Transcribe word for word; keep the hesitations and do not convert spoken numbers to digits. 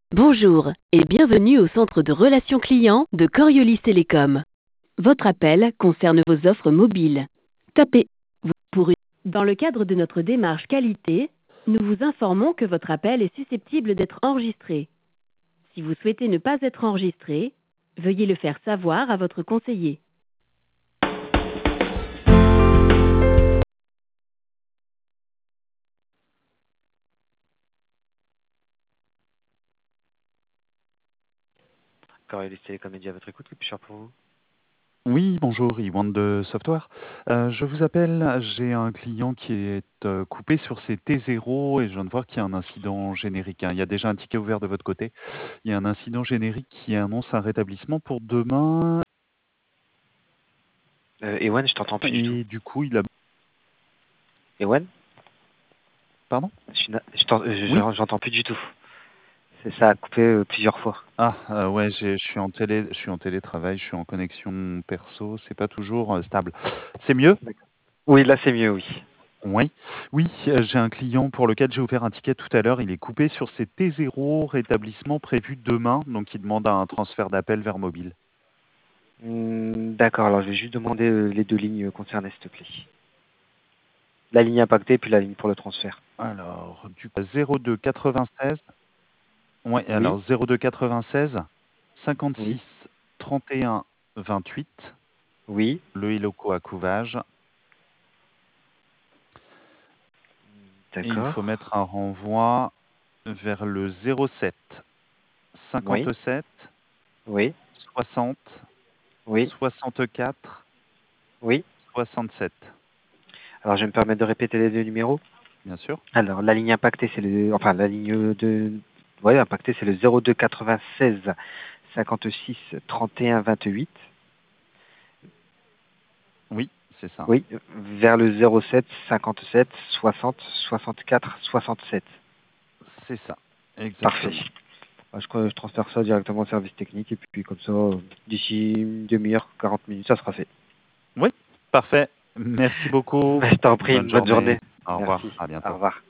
Bonjour et bienvenue au centre de relations clients de Coriolis Télécom. Votre appel concerne vos offres mobiles. Tapez pour une... Dans le cadre de notre démarche qualité, nous vous informons que votre appel est susceptible d'être enregistré. Si vous souhaitez ne pas être enregistré, veuillez le faire savoir à votre conseiller. Coriolis Télécom Média à votre écoute, que puis-je faire pour vous? Oui, bonjour, Iwan de Software. Euh, je vous appelle, j'ai un client qui est euh, coupé sur ses T zéro et je viens de voir qu'il y a un incident générique, hein. Il y a déjà un ticket ouvert de votre côté. Il y a un incident générique qui annonce un rétablissement pour demain Euh, Ewan, je t'entends plus du tout. et du coup, il a... Ewan? Pardon? Je suis na- je t'en- je- Oui? je- J'entends plus du tout. C'est ça a coupé euh, plusieurs fois. Ah, euh, ouais, j'ai- je suis en télé, je suis en télétravail, je suis en connexion perso, c'est pas toujours euh, stable. C'est mieux? D'accord. Oui, là c'est mieux, oui. Oui, oui, euh, j'ai un client pour lequel j'ai ouvert un ticket tout à l'heure. Il est coupé sur ses T zéro, rétablissement prévu demain, donc il demande un transfert d'appel vers mobile. Hmm, D'accord, alors je vais juste demander euh, les deux lignes concernées, s'il te plaît. La ligne impactée, puis la ligne pour le transfert. Alors, du coup, zéro deux quatre-vingt-seize, ouais, Oui, alors zéro deux quatre-vingt-seize, oui, cinquante-six, trente et un, vingt-huit, oui. le Iloco à couvage, et il faut D'accord. mettre un renvoi vers le zéro sept, Oui, cinquante-sept, oui, soixante, oui, soixante-quatre, oui. soixante-sept, Alors je vais me permettre de répéter les deux numéros. bien sûr. Alors la ligne impactée, c'est le... Enfin, la ligne de... Ouais, impactée, c'est le zéro deux quatre-vingt-seize, cinquante-six, trente et un, vingt-huit. Oui, c'est ça. Oui, vers le zéro sept, cinquante-sept, soixante, soixante-quatre, soixante-sept. C'est ça, Parfait. exactement. Bah, Je crois que je transfère ça directement au service technique et puis comme ça, euh, d'ici une demi-heure, quarante minutes, ça sera fait. Oui, parfait. Merci beaucoup. Bah, je t'en prie, Bonne une bonne journée. journée. Au Merci. revoir. À Au bientôt. revoir.